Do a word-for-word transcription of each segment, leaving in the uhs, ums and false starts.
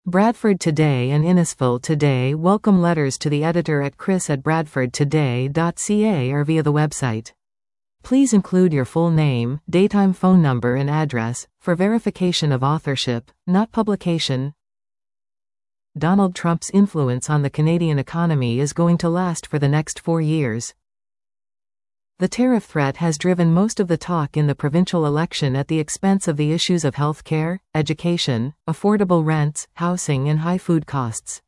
Bradford Today and Innisfil Today welcome letters to the editor at chris at bradford today dot c a or via the website. Please include your full name, daytime phone number and address, for verification of authorship, not publication. Donald Trump's influence on the Canadian economy is going to last for the next four years. The tariff threat has driven most of the talk in the provincial election at the expense of the issues of health care, education, affordable rents, housing and high food costs.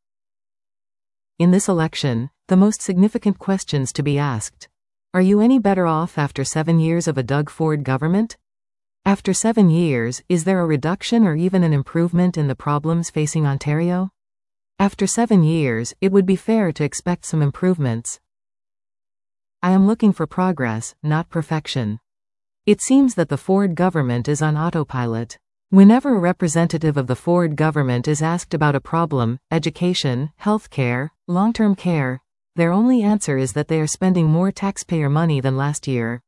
In this election, the most significant questions to be asked: are you any better off after seven years of a Doug Ford government? After seven years, is there a reduction or even an improvement in the problems facing Ontario? After seven years, it would be fair to expect some improvements. I am looking for progress, not perfection. It seems that the Ford government is on autopilot. Whenever a representative of the Ford government is asked about a problem, education, health care, long-term care, their only answer is that they are spending more taxpayer money than last year.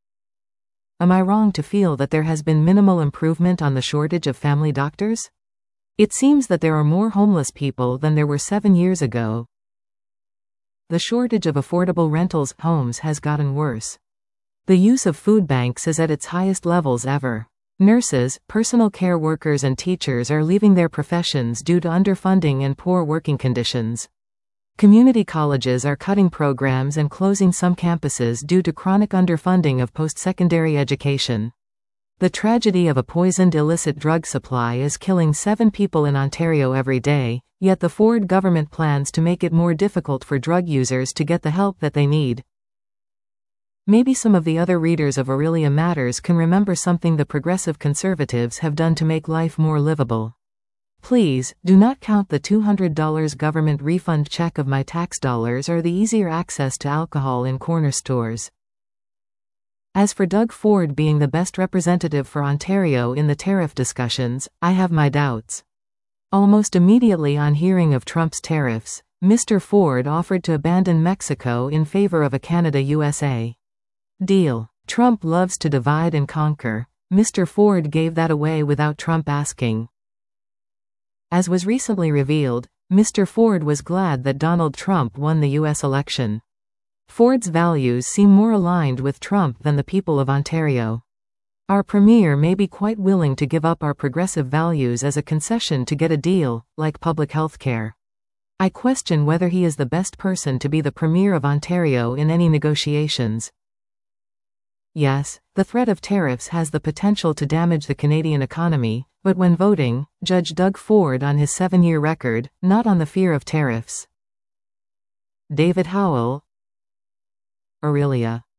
Am I wrong to feel that there has been minimal improvement on the shortage of family doctors? It seems that there are more homeless people than there were seven years ago. The shortage of affordable rentals homes has gotten worse. The use of food banks is at its highest levels ever. Nurses, personal care workers and teachers are leaving their professions due to underfunding and poor working conditions. Community colleges are cutting programs and closing some campuses due to chronic underfunding of post-secondary education. The tragedy of a poisoned illicit drug supply is killing seven people in Ontario every day, yet the Ford government plans to make it more difficult for drug users to get the help that they need. Maybe some of the other readers of Aurelia Matters can remember something the progressive conservatives have done to make life more livable. Please, do not count the two hundred dollars government refund check of my tax dollars or the easier access to alcohol in corner stores. As for Doug Ford being the best representative for Ontario in the tariff discussions, I have my doubts. Almost immediately on hearing of Trump's tariffs, Mister Ford offered to abandon Mexico in favor of a Canada-U S A deal. Trump loves to divide and conquer. Mister Ford gave that away without Trump asking. As was recently revealed, Mister Ford was glad that Donald Trump won the U S election. Ford's values seem more aligned with Trump than the people of Ontario. Our premier may be quite willing to give up our progressive values as a concession to get a deal, like public health care. I question whether he is the best person to be the premier of Ontario in any negotiations. Yes, the threat of tariffs has the potential to damage the Canadian economy, but when voting, judge Doug Ford on his seven-year record, not on the fear of tariffs. David Howell, Aurelia.